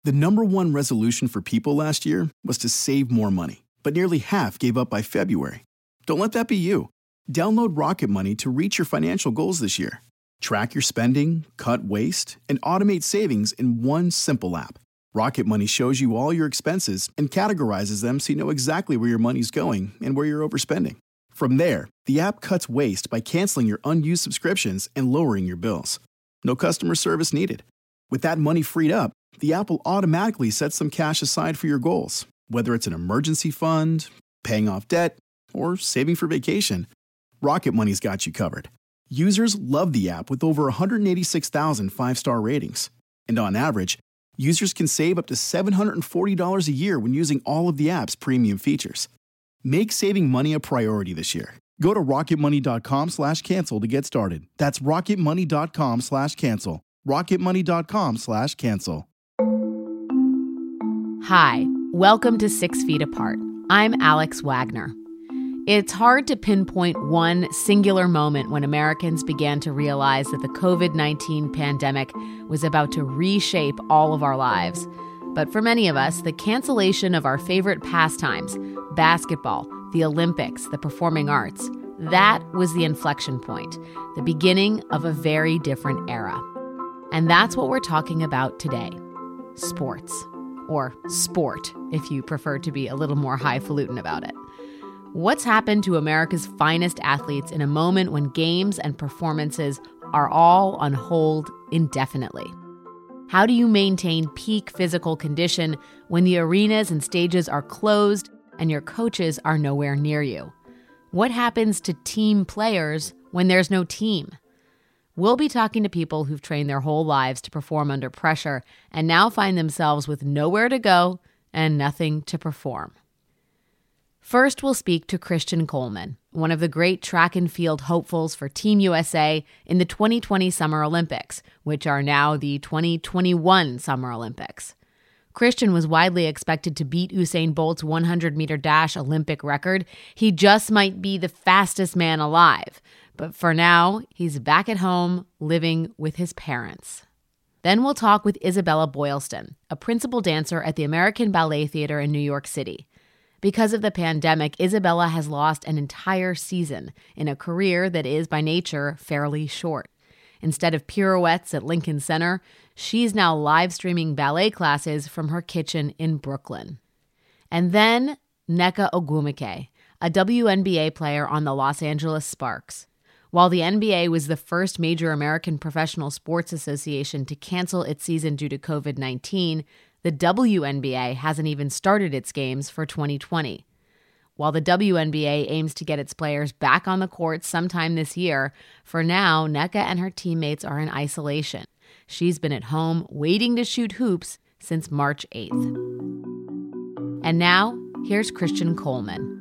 The number one resolution for people last year was to save more money, but nearly half gave up by February. Don't let that be you. Download Rocket Money to reach your financial goals this year. Track your spending, cut waste, and automate savings in one simple app. Rocket Money shows you all your expenses and categorizes them so you know exactly where your money's going and where you're overspending. From there, the app cuts waste by canceling your unused subscriptions and lowering your bills. No customer service needed. With that money freed up, the app will automatically set some cash aside for your goals, whether it's an emergency fund, paying off debt, or saving for vacation. Rocket Money's got you covered. Users love the app with over 186,000 five-star ratings. And on average, users can save up to $740 a year when using all of the app's premium features. Make saving money a priority this year. Go to rocketmoney.com/cancel to get started. That's rocketmoney.com/cancel. rocketmoney.com/cancel. Hi, welcome to 6 Feet Apart. I'm Alex Wagner. It's hard to pinpoint one singular moment when Americans began to realize that the COVID-19 pandemic was about to reshape all of our lives. But for many of us, the cancellation of our favorite pastimes, basketball, the Olympics, the performing arts, that was the inflection point, the beginning of a very different era. And that's what we're talking about today. Sports. Or sport, if you prefer to be a little more highfalutin about it. What's happened to America's finest athletes in a moment when games and performances are all on hold indefinitely? How do you maintain peak physical condition when the arenas and stages are closed and your coaches are nowhere near you? What happens to team players when there's no team? We'll be talking to people who've trained their whole lives to perform under pressure and now find themselves with nowhere to go and nothing to perform. First, we'll speak to Christian Coleman, one of the great track and field hopefuls for Team USA in the 2020 Summer Olympics, which are now the 2021 Summer Olympics. Christian was widely expected to beat Usain Bolt's 100-meter dash Olympic record. He just might be the fastest man alive. But for now, he's back at home living with his parents. Then we'll talk with Isabella Boylston, a principal dancer at the American Ballet Theater in New York City. Because of the pandemic, Isabella has lost an entire season in a career that is, by nature, fairly short. Instead of pirouettes at Lincoln Center, she's now live streaming ballet classes from her kitchen in Brooklyn. And then Nneka Ogwumike, a WNBA player on the Los Angeles Sparks. While the NBA was the first major American professional sports association to cancel its season due to COVID-19, the WNBA hasn't even started its games for 2020. While the WNBA aims to get its players back on the court sometime this year, for now, Nneka and her teammates are in isolation. She's been at home waiting to shoot hoops since March 8th. And now, here's Christian Coleman.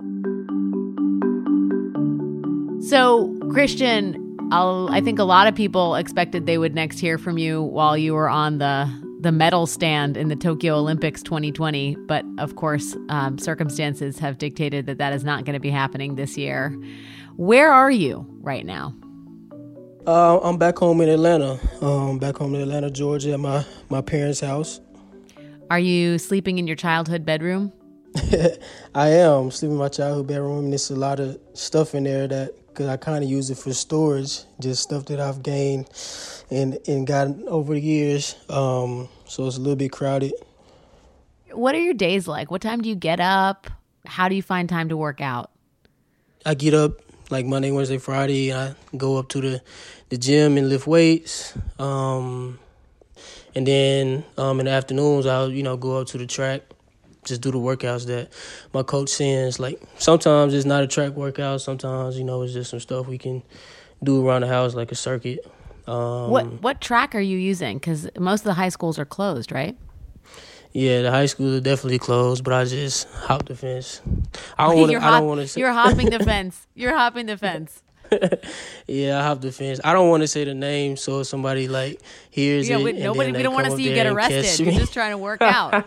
So, Christian, I think a lot of people expected they would next hear from you while you were on the medal stand in the Tokyo Olympics 2020. But of course, circumstances have dictated that is not going to be happening this year. Where are you right now? I'm back home in Atlanta. Georgia, at my parents' house. Are you sleeping in your childhood bedroom? I am sleeping in my childhood bedroom, and there's a lot of stuff in there because I kind of use it for storage, just stuff that I've gained and gotten over the years. So it's a little bit crowded. What are your days like? What time do you get up? How do you find time to work out? I get up like Monday, Wednesday, Friday. I go up to the gym and lift weights. And then in the afternoons, I'll go up to the track. Just do the workouts that my coach sends. Like sometimes it's not a track workout. Sometimes it's just some stuff we can do around the house, like a circuit. What track are you using? Because most of the high schools are closed, right? Yeah, the high schools are definitely closed. But I just hop the fence. I don't want to say you're hopping the fence. You're hopping the fence. Yeah, I hop the fence. I don't want to say the name, so if somebody hears it. We don't want to see you get arrested. You're just trying to work out.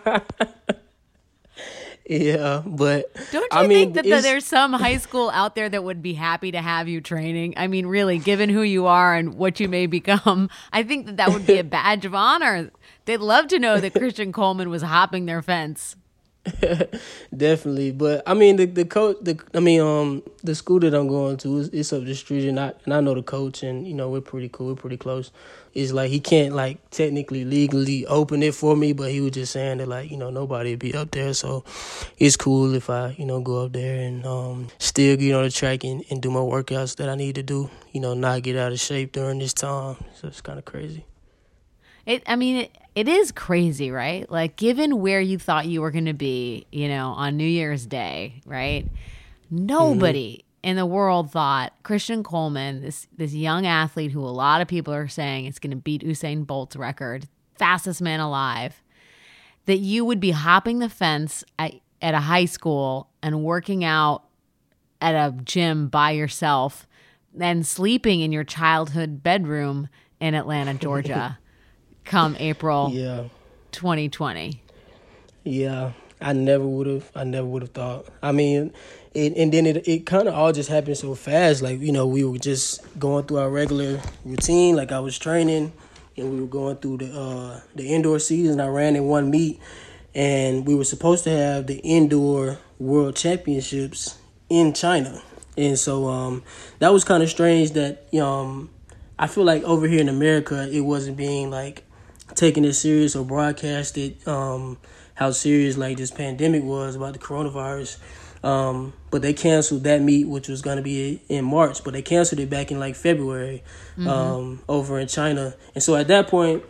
Yeah, but don't you think that there's some high school out there that would be happy to have you training? I mean, really, given who you are and what you may become, I think that would be a badge of honor They'd love to know that Christian Coleman was hopping their fence. Definitely, but I mean the coach, the school that I'm going to it's up the street, and I know the coach, and we're pretty cool, we're pretty close. It's like he can't like technically legally open it for me, but he was just saying that like nobody would be up there, so it's cool if I go up there and still get on the track and do my workouts that I need to do, not get out of shape during this time. So it's kind of crazy. It is crazy, right? Like, given where you thought you were going to be, on New Year's Day, right? Nobody in the world thought Christian Coleman, this young athlete who a lot of people are saying is going to beat Usain Bolt's record, fastest man alive, that you would be hopping the fence at a high school and working out at a gym by yourself and sleeping in your childhood bedroom in Atlanta, Georgia. Come April 2020. Yeah, I never would have thought. I mean, it kind of all just happened so fast. Like, we were just going through our regular routine. Like, I was training, and we were going through the indoor season. I ran in one meet, and we were supposed to have the indoor world championships in China. And so that was kind of strange that, I feel like over here in America, it wasn't being, like, taking it serious or broadcasted how serious like this pandemic was about the coronavirus. But they canceled that meet, which was going to be in March, but they canceled it back in like February over in China. And so at that point,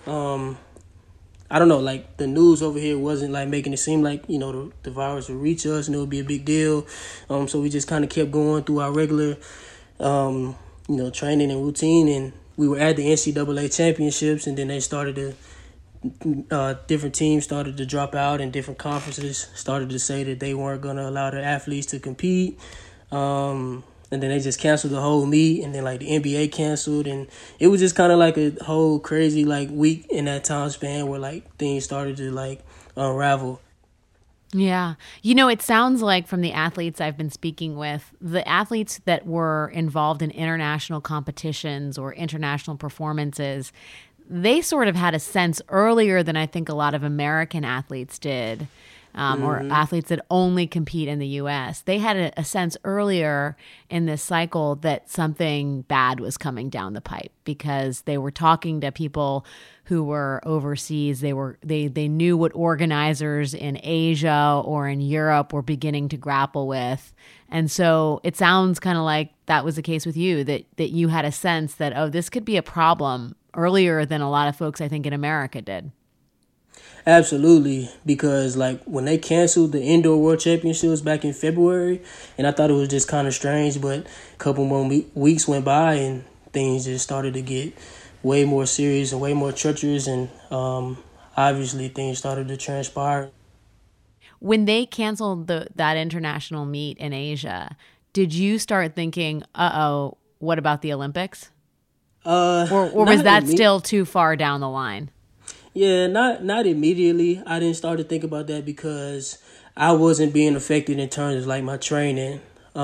I don't know, like the news over here wasn't like making it seem like, the virus would reach us and it would be a big deal. So we just kind of kept going through our regular, training and routine, and we were at the NCAA championships, and then they started to different teams started to drop out, and different conferences started to say that they weren't going to allow their athletes to compete. And then they just canceled the whole meet, and then like the NBA canceled, and it was just kind of like a whole crazy like week in that time span where like things started to like unravel. Yeah. It sounds like from the athletes I've been speaking with, the athletes that were involved in international competitions or international performances, they sort of had a sense earlier than I think a lot of American athletes did, or athletes that only compete in the U.S. They had a sense earlier in this cycle that something bad was coming down the pipe because they were talking to people who were overseas. They knew what organizers in Asia or in Europe were beginning to grapple with. And so it sounds kind of like that was the case with you, that you had a sense that, oh, this could be a problem earlier than a lot of folks, I think, in America did. Absolutely, because like when they canceled the indoor world championships back in February, and I thought it was just kind of strange, but a couple more weeks went by and things just started to get way more serious and way more treacherous, and obviously things started to transpire. When they canceled that international meet in Asia, did you start thinking, uh-oh, what about the Olympics? Or was that still too far down the line? Yeah, not immediately. I didn't start to think about that because I wasn't being affected in terms of like my training,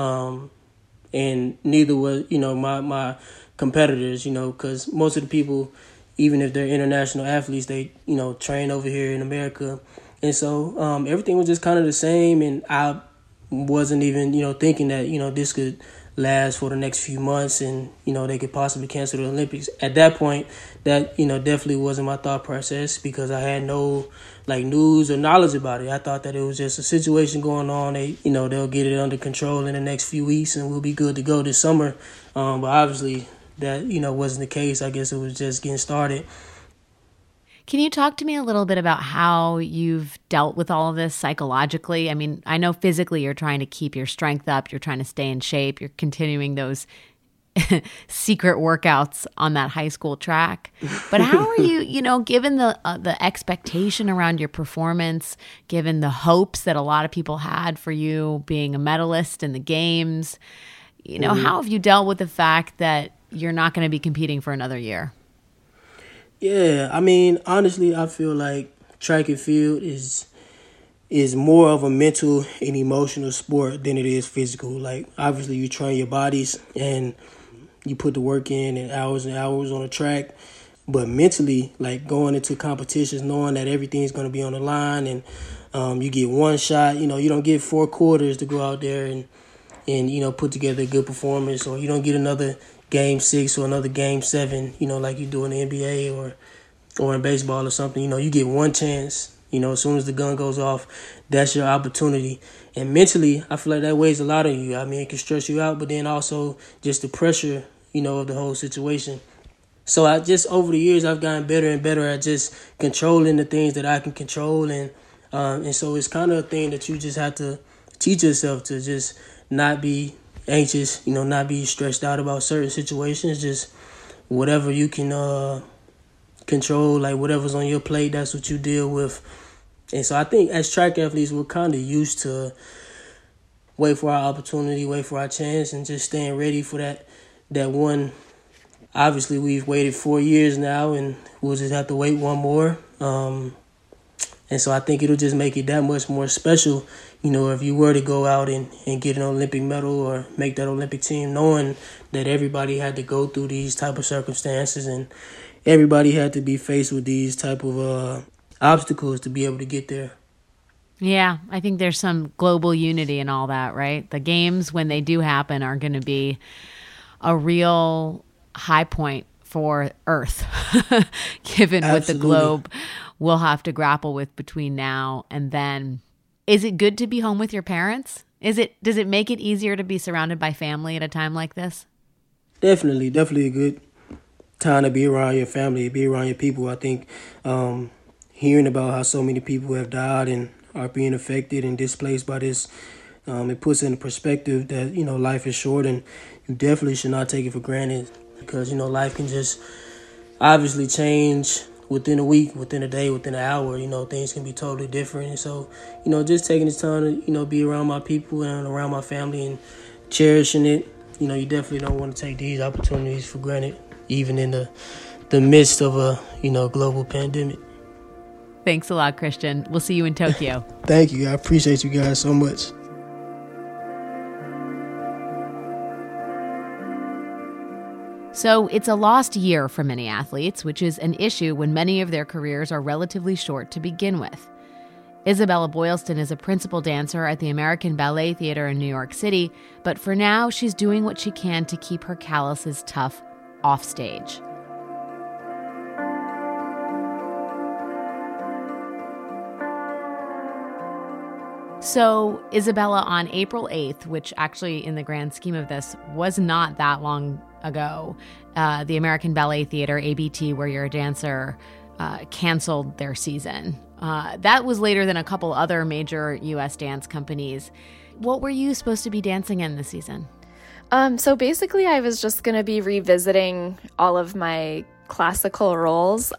and neither was my competitors. Because most of the people, even if they're international athletes, they train over here in America, and so everything was just kind of the same. And I wasn't even thinking that this could last for the next few months, and they could possibly cancel the Olympics. At that point, that definitely wasn't my thought process because I had no like news or knowledge about it. I thought that it was just a situation going on. They'll get it under control in the next few weeks, and we'll be good to go this summer. But obviously, that wasn't the case. I guess it was just getting started. Can you talk to me a little bit about how you've dealt with all of this psychologically? I mean, I know physically you're trying to keep your strength up, you're trying to stay in shape, you're continuing those secret workouts on that high school track. But how are you, given the expectation around your performance, given the hopes that a lot of people had for you being a medalist in the games, how have you dealt with the fact that you're not going to be competing for another year? Yeah, I mean, honestly, I feel like track and field is more of a mental and emotional sport than it is physical. Like, obviously, you train your bodies and you put the work in and hours on the track. But mentally, like going into competitions, knowing that everything's going to be on the line, and you get one shot, you don't get 4 quarters to go out there and put together a good performance, or you don't get another game 6 or another game 7, like you do in the NBA or in baseball or something. You get one chance. As soon as the gun goes off, that's your opportunity. And mentally, I feel like that weighs a lot on you. I mean, it can stress you out, but then also just the pressure, of the whole situation. So over the years, I've gotten better and better at just controlling the things that I can control. And so it's kind of a thing that you just have to teach yourself to just not be anxious, not be stressed out about certain situations. Just whatever you can control, like whatever's on your plate, that's what you deal with. And so I think as track athletes, we're kind of used to wait for our opportunity, wait for our chance, and just staying ready for that one. Obviously, we've waited 4 years now, and we'll just have to wait one more. And so I think it'll just make it that much more special, if you were to go out and get an Olympic medal or make that Olympic team, knowing that everybody had to go through these type of circumstances and everybody had to be faced with these type of obstacles to be able to get there. Yeah, I think there's some global unity and all that, right? The games, when they do happen, are going to be a real high point for Earth, given what the globe will have to grapple with between now and then. Is it good to be home with your parents? Does it make it easier to be surrounded by family at a time like this? Definitely a good time to be around your family, be around your people. I think hearing about how so many people have died and are being affected and displaced by this, it puts in perspective that, life is short, and you definitely should not take it for granted, because, life can just obviously change within a week, within a day, within an hour. Things can be totally different. And so, just taking this time to, be around my people and around my family and cherishing it, you definitely don't want to take these opportunities for granted, even in the midst of a, global pandemic. Thanks a lot, Christian. We'll see you in Tokyo. Thank you. I appreciate you guys so much. So it's a lost year for many athletes, which is an issue when many of their careers are relatively short to begin with. Isabella Boylston is a principal dancer at the American Ballet Theater in New York City, but for now, she's doing what she can to keep her calluses tough off stage. So Isabella, on April 8th, which actually in the grand scheme of this was not that long ago, the American Ballet Theater, ABT, where you're a dancer, canceled their season. That was later than a couple other major U.S. dance companies. What were you supposed to be dancing in this season? So basically, I was just going to be revisiting all of my classical roles.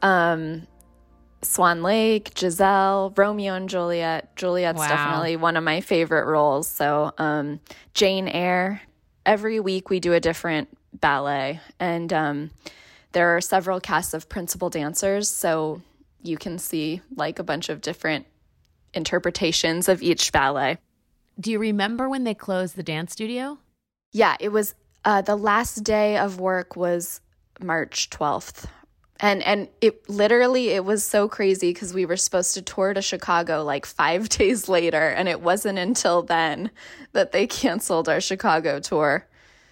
Swan Lake, Giselle, Romeo and Juliet. Juliet's definitely one of my favorite roles. So Jane Eyre. Every week we do a different ballet, and there are several casts of principal dancers, so you can see like a bunch of different interpretations of each ballet. Do you remember when they closed the dance studio? Yeah, it was the last day of work was March 12th. And it was so crazy because we were supposed to tour to Chicago like 5 days later, and it wasn't until then that they canceled our Chicago tour.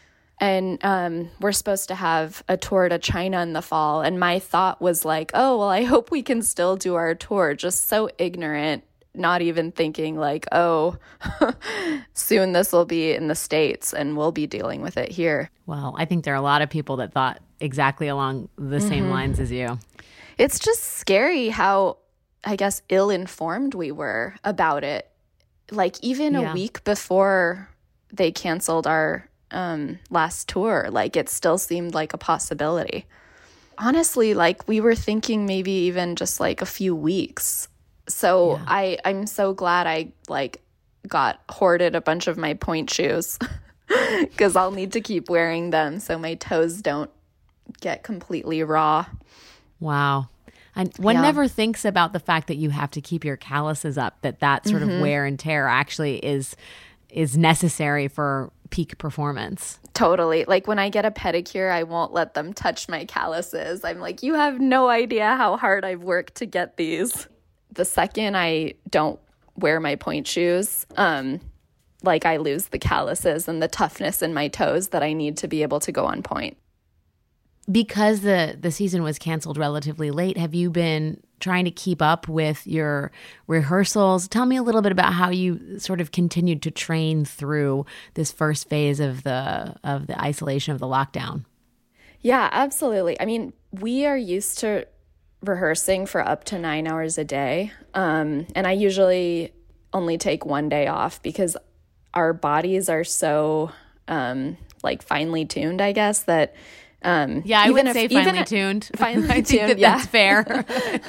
And we're supposed to have a tour to China in the fall, and my thought was like, oh, well, I hope we can still do our tour. Just so ignorant, not even thinking like, oh, soon this will be in the States and we'll be dealing with it here. Well, I think there are a lot of people that thought exactly along the same lines as you. It's just scary how, I guess, ill-informed we were about it. Like even a week before they canceled our last tour, like it still seemed like a possibility. Honestly, like we were thinking maybe even just like a few weeks. So I'm so glad I like hoarded a bunch of my point shoes because I'll need to keep wearing them so my toes don't get completely raw. Wow. And one never thinks about the fact that you have to keep your calluses up, that sort of wear and tear actually is necessary for peak performance. Totally. Like when I get a pedicure, I won't let them touch my calluses. I'm like, you have no idea how hard I've worked to get these. The second I don't wear my point shoes, like I lose the calluses and the toughness in my toes that I need to be able to go on point. Because the season was canceled relatively late, have you been trying to keep up with your rehearsals? Tell me a little bit about how you sort of continued to train through this first phase of the isolation of the lockdown. Yeah, absolutely. I mean, we are used to rehearsing for up to 9 hours a day. And I usually only take one day off because our bodies are so like finely tuned, I guess, that I would say finely tuned. Finely tuned, yeah. That's fair.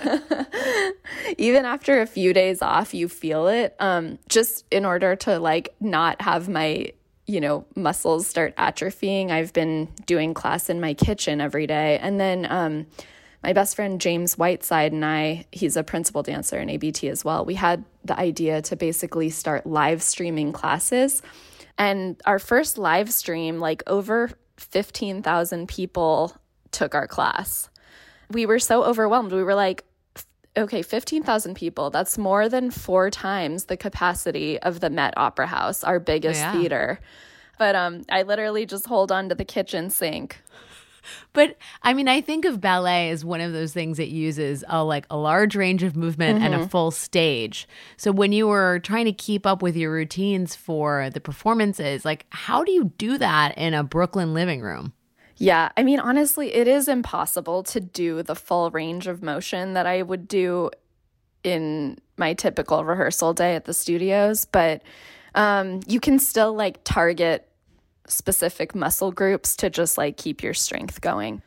Even after a few days off, you feel it. Just in order to like not have my, muscles start atrophying, I've been doing class in my kitchen every day. And then my best friend James Whiteside and I, he's a principal dancer in ABT as well. We had the idea to basically start live streaming classes. And our first live stream, like over 15,000 people took our class. We were so overwhelmed. We were like, okay, 15,000 people, that's more than 4 times the capacity of the Met Opera House, our biggest theater. But I literally just hold on to the kitchen sink. But I mean, I think of ballet as one of those things that uses a large range of movement and a full stage. So when you were trying to keep up with your routines for the performances, like how do you do that in a Brooklyn living room? Yeah, I mean, honestly, it is impossible to do the full range of motion that I would do in my typical rehearsal day at the studios, but you can still like target specific muscle groups to just like keep your strength going.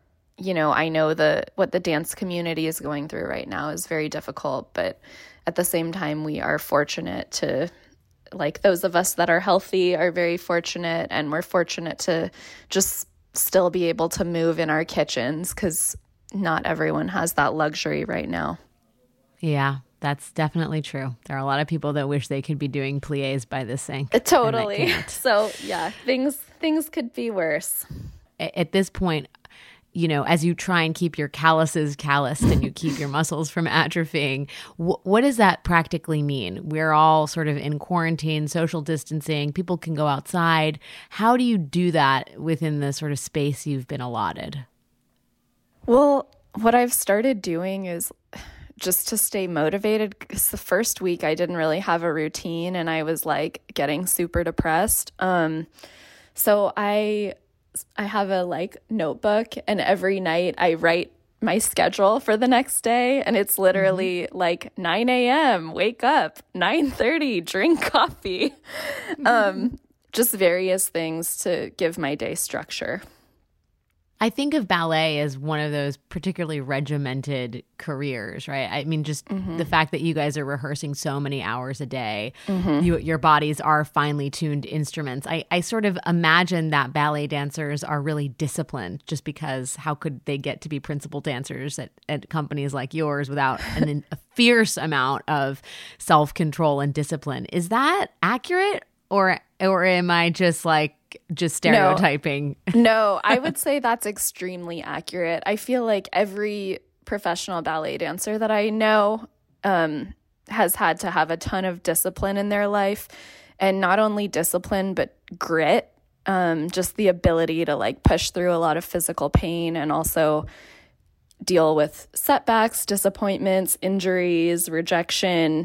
I know what the dance community is going through right now is very difficult, but at the same time, we are fortunate to, like those of us that are healthy are very fortunate, and we're fortunate to just still be able to move in our kitchens because not everyone has that luxury right now. Yeah. That's definitely true. There are a lot of people that wish they could be doing pliés by the sink. Totally. So yeah, things could be worse. At this point, as you try and keep your calluses calloused and you keep your muscles from atrophying, what does that practically mean? We're all sort of in quarantine, social distancing. People can go outside. How do you do that within the sort of space you've been allotted? Well, what I've started doing is just to stay motivated, because the first week I didn't really have a routine and I was like getting super depressed. So I have a like notebook, and every night I write my schedule for the next day, and it's literally like 9 a.m. wake up, 9:30 drink coffee, just various things to give my day structure. I think of ballet as one of those particularly regimented careers, right? I mean, just the fact that you guys are rehearsing so many hours a day, your bodies are finely tuned instruments. I sort of imagine that ballet dancers are really disciplined, just because how could they get to be principal dancers at companies like yours without a fierce amount of self-control and discipline? Is that accurate? Or am I just stereotyping? No, I would say that's extremely accurate. I feel like every professional ballet dancer that I know has had to have a ton of discipline in their life, and not only discipline, but grit, just the ability to like push through a lot of physical pain and also deal with setbacks, disappointments, injuries, rejection,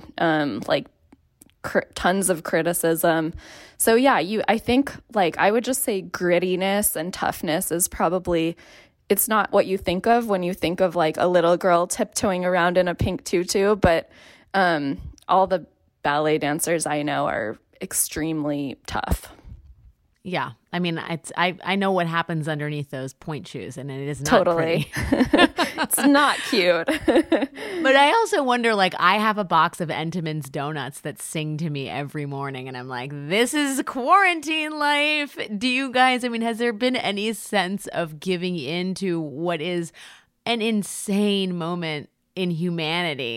tons of criticism. So yeah, I think like I would just say grittiness and toughness is probably, it's not what you think of when you think of like a little girl tiptoeing around in a pink tutu, but all the ballet dancers I know are extremely tough. Yeah. I mean, I know what happens underneath those point shoes, and it is not totally pretty. It's not cute. But I also wonder, like, I have a box of Entenmann's donuts that sing to me every morning, and I'm like, this is quarantine life. Do you guys, I mean, has there been any sense of giving in to what is an insane moment in humanity?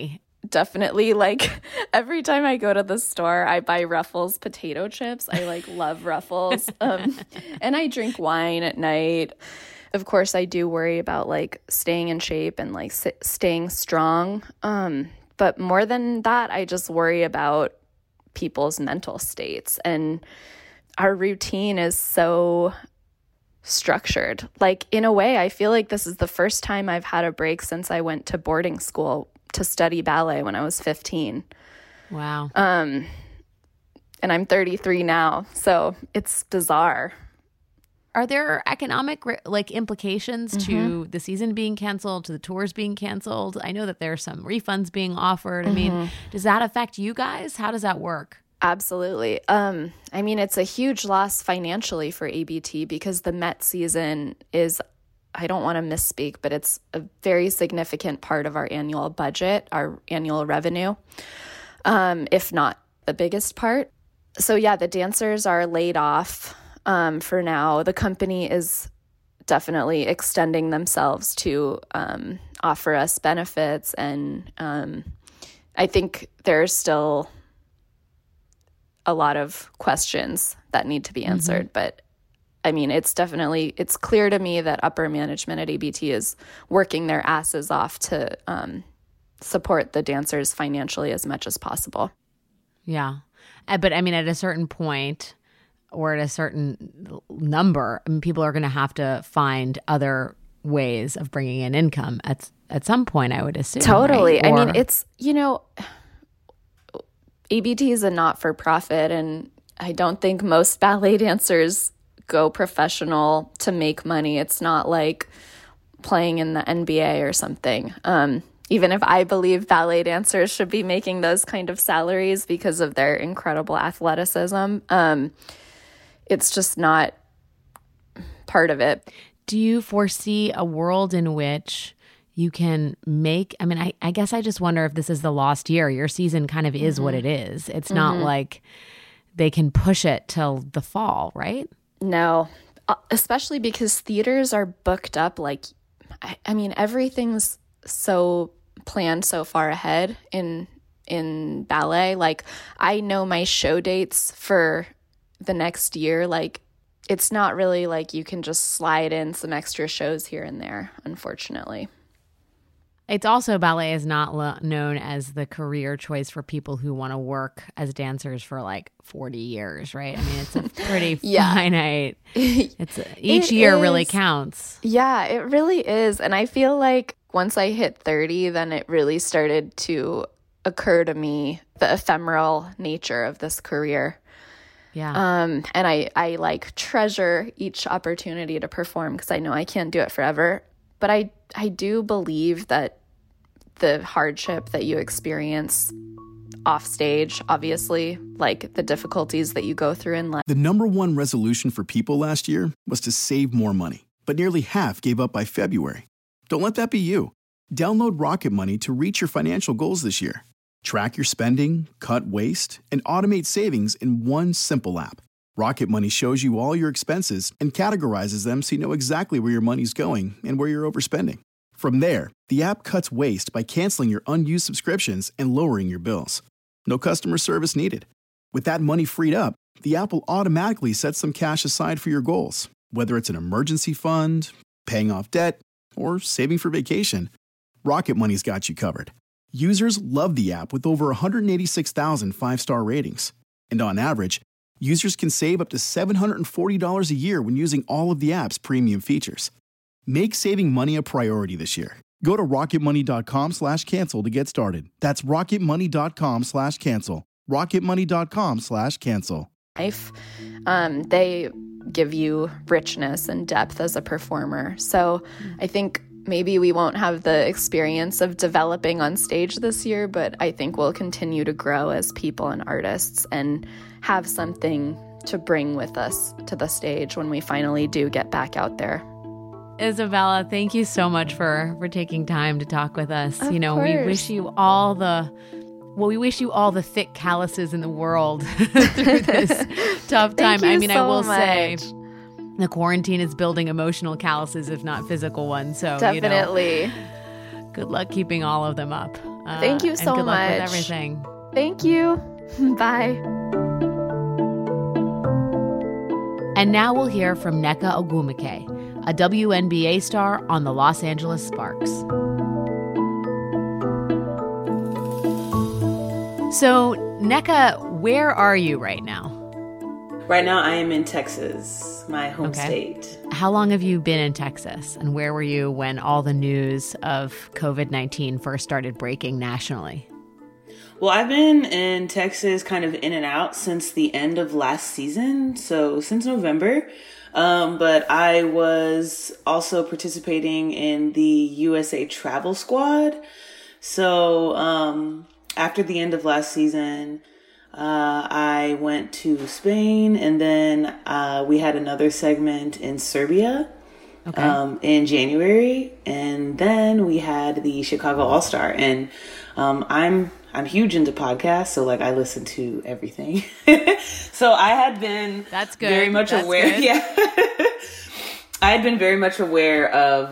definitely like every time I go to the store, I buy Ruffles potato chips. I like love Ruffles. And I drink wine at night. Of course, I do worry about like staying in shape and like staying strong. But more than that, I just worry about people's mental states. And our routine is so structured. Like in a way, I feel like this is the first time I've had a break since I went to boarding school to study ballet when I was 15. Wow. And I'm 33 now, so it's bizarre. Are there economic like implications to the season being canceled, to the tours being canceled? I know that there are some refunds being offered. I mean, does that affect you guys? How does that work? Absolutely. I mean, it's a huge loss financially for ABT because the Met season is, I don't want to misspeak, but it's a very significant part of our annual budget, our annual revenue, if not the biggest part. So yeah, the dancers are laid off for now. The company is definitely extending themselves to offer us benefits. And I think there's still a lot of questions that need to be answered. But I mean, it's clear to me that upper management at ABT is working their asses off to support the dancers financially as much as possible. Yeah. But I mean, at a certain point or at a certain number, I mean, people are going to have to find other ways of bringing in income at some point, I would assume. Totally. Right? I mean, it's, ABT is a not-for-profit, and I don't think most ballet dancers go professional to make money. It's not like playing in the NBA or something. Even if I believe ballet dancers should be making those kind of salaries because of their incredible athleticism, it's just not part of it. Do you foresee a world in which you can make, I mean, I guess I just wonder if this is the lost year. Your season kind of is what it is. It's not like they can push it till the fall, right? No, especially because theaters are booked up. Like, I mean, everything's so planned so far ahead in ballet. Like, I know my show dates for the next year. Like, it's not really like you can just slide in some extra shows here and there, unfortunately. It's also, ballet is not known as the career choice for people who want to work as dancers for like 40 years, right? I mean, it's a pretty finite. Each year really counts. Yeah, it really is. And I feel like once I hit 30, then it really started to occur to me the ephemeral nature of this career. Yeah. And I like treasure each opportunity to perform because I know I can't do it forever. But I do believe that the hardship that you experience off stage, obviously, like the difficulties that you go through in life. The #1 resolution for people last year was to save more money, but nearly half gave up by February. Don't let that be you. Download Rocket Money to reach your financial goals this year. Track your spending, cut waste, and automate savings in one simple app. Rocket Money shows you all your expenses and categorizes them so you know exactly where your money's going and where you're overspending. From there, the app cuts waste by canceling your unused subscriptions and lowering your bills. No customer service needed. With that money freed up, the app will automatically set some cash aside for your goals, whether it's an emergency fund, paying off debt, or saving for vacation. Rocket Money's got you covered. Users love the app with over 186,000 five-star ratings. And on average, users can save up to $740 a year when using all of the app's premium features. Make saving money a priority this year. Go to rocketmoney.com/cancel to get started. That's rocketmoney.com/cancel. rocketmoney.com/cancel. They give you richness and depth as a performer. So I think maybe we won't have the experience of developing on stage this year, but I think we'll continue to grow as people and artists and have something to bring with us to the stage when we finally do get back out there. Isabella, thank you so much for taking time to talk with us. Of we course. wish you all the thick calluses in the world through this tough time. Thank you I mean, so I will much. say the quarantine is building emotional calluses, if not physical ones. So, Definitely. good luck keeping all of them up. Thank you so and good much. luck with everything. Thank you. Bye. And now we'll hear from Nneka Ogwumike, a WNBA star on the Los Angeles Sparks. So, Nneka, where are you right now? Right now, I am in Texas, my home state. How long have you been in Texas? And where were you when all the news of COVID-19 first started breaking nationally? Well, I've been in Texas kind of in and out since the end of last season, so since November. But I was also participating in the USA Travel Squad. So after the end of last season, I went to Spain, and then we had another segment in Serbia in January, and then we had the Chicago All-Star. And I'm huge into podcasts, so like I listen to everything. So I had been very much aware. Good. Yeah, I had been very much aware of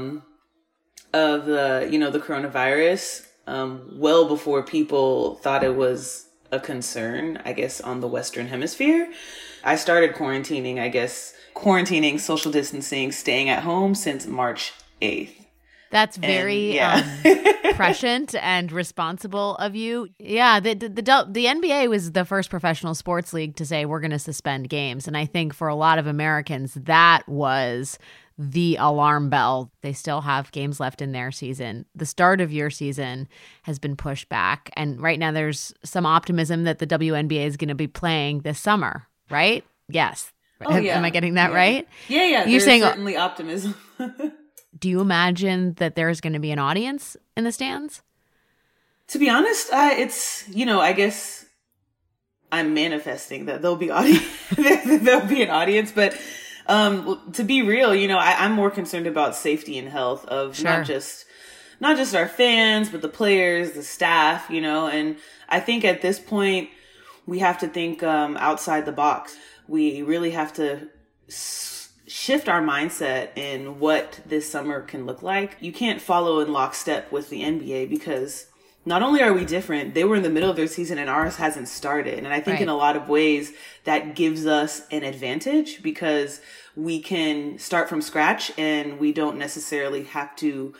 the the coronavirus well before people thought it was a concern, I guess, on the Western Hemisphere. I started quarantining, social distancing, staying at home since March 8th. That's very prescient and responsible of you. Yeah, the NBA was the first professional sports league to say we're going to suspend games. And I think for a lot of Americans, that was the alarm bell. They still have games left in their season. The start of your season has been pushed back. And right now there's some optimism that the WNBA is going to be playing this summer, right? Yes. Oh, yeah. Am I getting that right? Yeah. You're saying certainly optimism. Do you imagine that there's going to be an audience in the stands? To be honest, it's, I guess I'm manifesting that there'll be audience. There'll be an audience, but to be real, I'm more concerned about safety and health of not just our fans, but the players, the staff, and I think at this point we have to think outside the box. We really have to shift our mindset in what this summer can look like. You can't follow in lockstep with the NBA because not only are we different, they were in the middle of their season and ours hasn't started. And I think in a lot of ways that gives us an advantage because we can start from scratch and we don't necessarily have to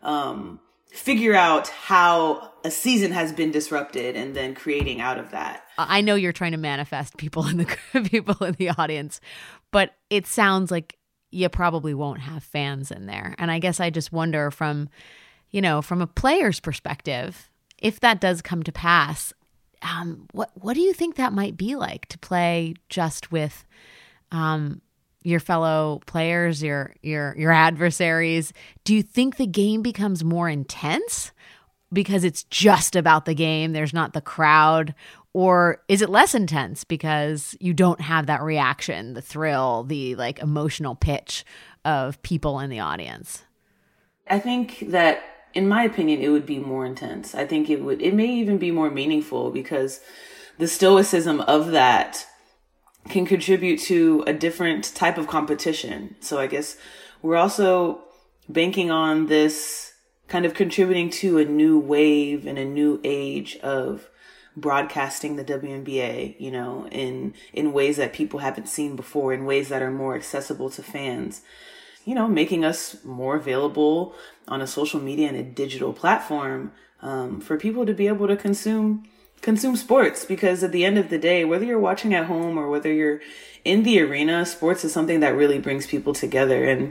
figure out how a season has been disrupted and then creating out of that. I know you're trying to manifest people in the audience, but it sounds like you probably won't have fans in there. And I guess I just wonder from a player's perspective, if that does come to pass, what do you think that might be like to play just with your fellow players, your adversaries? Do you think the game becomes more intense because it's just about the game? There's not the crowd. Or is it less intense because you don't have that reaction, the thrill, the emotional pitch of people in the audience? I think that, in my opinion, it would be more intense. I think it may even be more meaningful because the stoicism of that can contribute to a different type of competition. So I guess we're also banking on this kind of contributing to a new wave and a new age of broadcasting the WNBA, in ways that people haven't seen before, in ways that are more accessible to fans, making us more available on a social media and a digital platform for people to be able to consume sports. Because at the end of the day, whether you're watching at home or whether you're in the arena, sports is something that really brings people together. And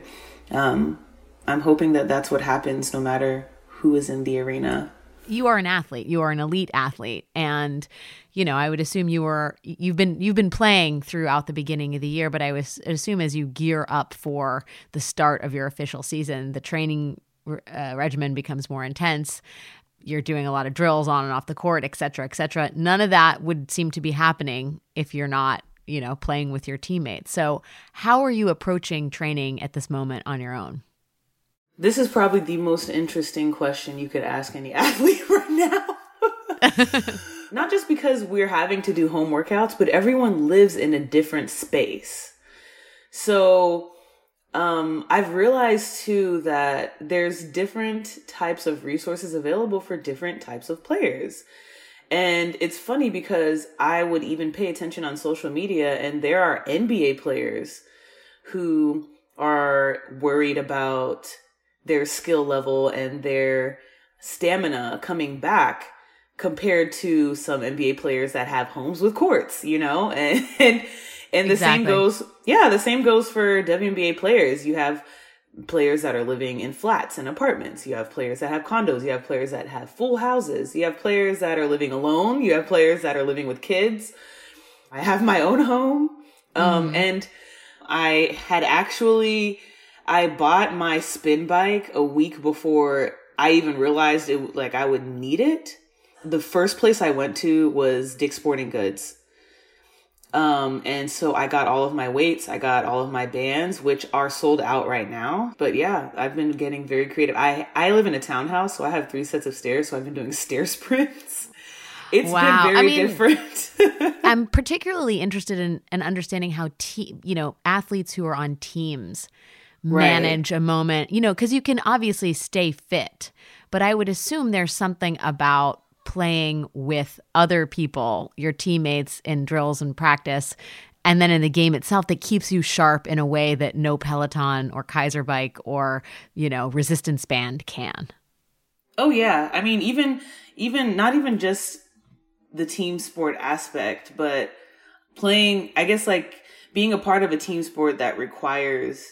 I'm hoping that that's what happens no matter who is in the arena. You are an athlete. You are an elite athlete. And, I would assume you've been playing throughout the beginning of the year, but I would assume as you gear up for the start of your official season, the training regimen becomes more intense. You're doing a lot of drills on and off the court, et cetera, et cetera. None of that would seem to be happening if you're not, playing with your teammates. So how are you approaching training at this moment on your own? This is probably the most interesting question you could ask any athlete right now. Not just because we're having to do home workouts, but everyone lives in a different space. So I've realized too that there's different types of resources available for different types of players. And it's funny because I would even pay attention on social media, and there are NBA players who are worried about their skill level and their stamina coming back compared to some NBA players that have homes with courts, you know, and the same goes, the same goes for WNBA players. You have players that are living in flats and apartments. You have players that have condos. You have players that have full houses. You have players that are living alone. You have players that are living with kids. I have my own home. And I bought my spin bike a week before I even realized I would need it. The first place I went to was Dick's Sporting Goods. And so I got all of my weights. I got all of my bands, which are sold out right now. But yeah, I've been getting very creative. I live in a townhouse, so I have 3 sets of stairs. So I've been doing stair sprints. It's been very different. I'm particularly interested in understanding how athletes who are on teams manage a moment, because you can obviously stay fit, but I would assume there's something about playing with other people, your teammates in drills and practice, and then in the game itself that keeps you sharp in a way that no Peloton or Kaiser bike or, resistance band can. Oh yeah. I mean, even not even just the team sport aspect, but playing, I guess, being a part of a team sport that requires,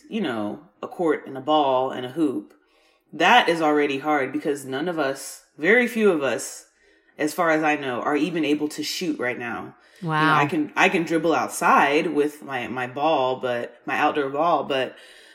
a court and a ball and a hoop. That is already hard because very few of us, as far as I know, are even able to shoot right now. Wow. I can dribble outside with my ball, but my outdoor ball. But,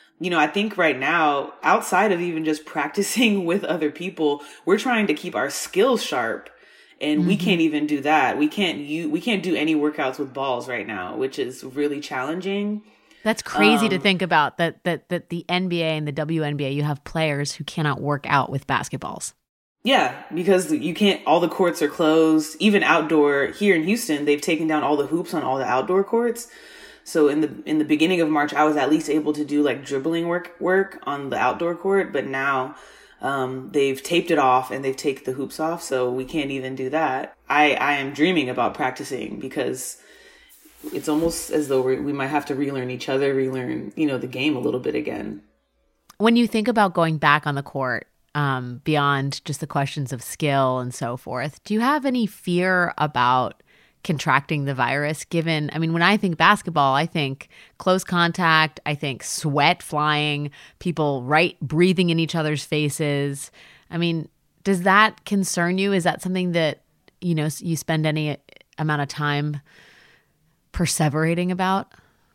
I think right now, outside of even just practicing with other people, we're trying to keep our skills sharp. And we can't even do that. We can't do any workouts with balls right now, which is really challenging. That's crazy to think about that the NBA and the WNBA, you have players who cannot work out with basketballs. Yeah, because all the courts are closed. Even outdoor here in Houston, they've taken down all the hoops on all the outdoor courts. So in the beginning of March, I was at least able to do dribbling work on the outdoor court, but now they've taped it off and they've taken the hoops off, so we can't even do that. I am dreaming about practicing because it's almost as though we might have to relearn each other, the game a little bit again. When you think about going back on the court, beyond just the questions of skill and so forth, do you have any fear about contracting the virus? When I think basketball, I think close contact, I think sweat flying, people breathing in each other's faces. Does that concern you? Is that something that, you spend any amount of time perseverating about?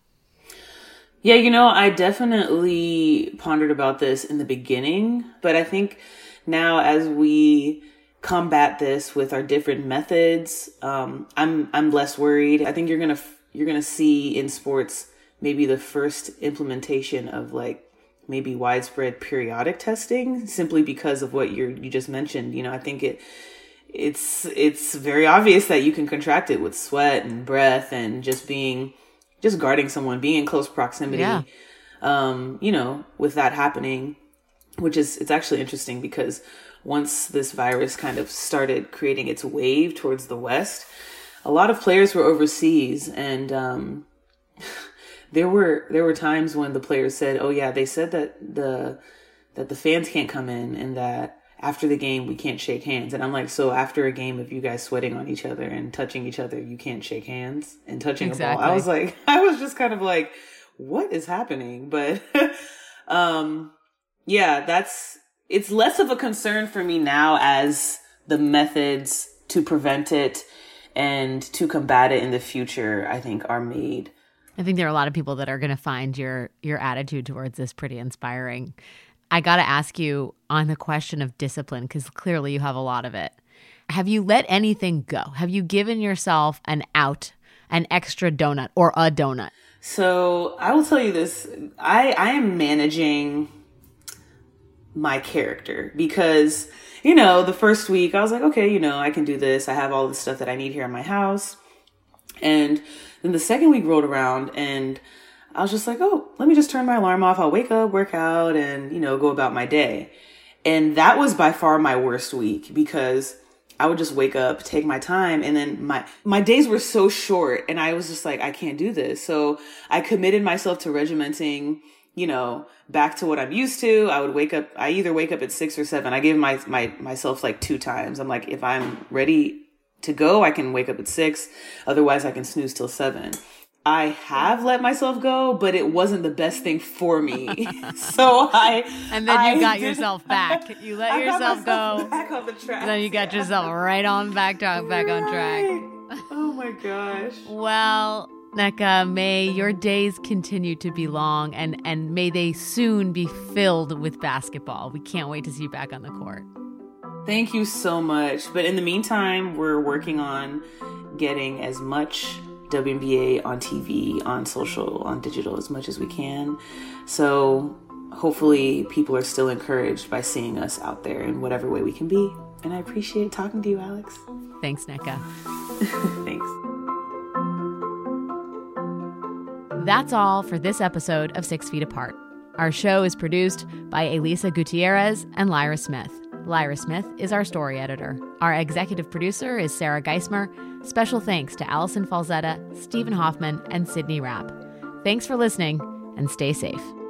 Yeah, I definitely pondered about this in the beginning, but I think now as we combat this with our different methods, I'm less worried. I think you're gonna see in sports maybe the first implementation of maybe widespread periodic testing, simply because of what you just mentioned. I think it's very obvious that you can contract it with sweat and breath and just guarding someone, being in close proximity. Yeah. With that happening, it's actually interesting because once this virus kind of started creating its wave towards the West, a lot of players were overseas, and there were times when the players said, "Oh yeah, they said that the fans can't come in, and that after the game we can't shake hands." And I'm like, so after a game of you guys sweating on each other and touching each other, you can't shake hands and touching a ball? I was just kind of like, what is happening? But it's less of a concern for me now as the methods to prevent it and to combat it in the future, I think, are made. I think there are a lot of people that are going to find your attitude towards this pretty inspiring. I got to ask you on the question of discipline, because clearly you have a lot of it. Have you let anything go? Have you given yourself an extra donut or a donut? So I will tell you this. I am managing my character because, the first week I was like, okay, I can do this. I have all the stuff that I need here in my house. And then the second week rolled around and I was just like, oh, let me just turn my alarm off. I'll wake up, work out, and, go about my day. And that was by far my worst week because I would just wake up, take my time, and then my days were so short, and I was just like, I can't do this. So I committed myself to regimenting, back to what I'm used to. I either wake up at 6 or 7. I gave myself like 2 times. I'm like, if I'm ready to go, I can wake up at 6. Otherwise, I can snooze till 7. I have let myself go, but it wasn't the best thing for me. And then you got yourself back. You let yourself go. Back on the track. Then you got yourself right on back on track. Oh my gosh. Well, Nneka, may your days continue to be long and may they soon be filled with basketball. We can't wait to see you back on the court. Thank you so much. But in the meantime, we're working on getting as much WNBA on TV, on social, on digital as much as we can. So hopefully people are still encouraged by seeing us out there in whatever way we can be. And I appreciate talking to you, Alex. Thanks, Nneka. Thanks. That's all for this episode of 6 Feet Apart. Our show is produced by Elisa Gutierrez and Lyra Smith. Lyra Smith is our story editor. Our executive producer is Sarah Geismer. Special thanks to Allison Falzetta, Stephen Hoffman, and Sydney Rapp. Thanks for listening, and stay safe.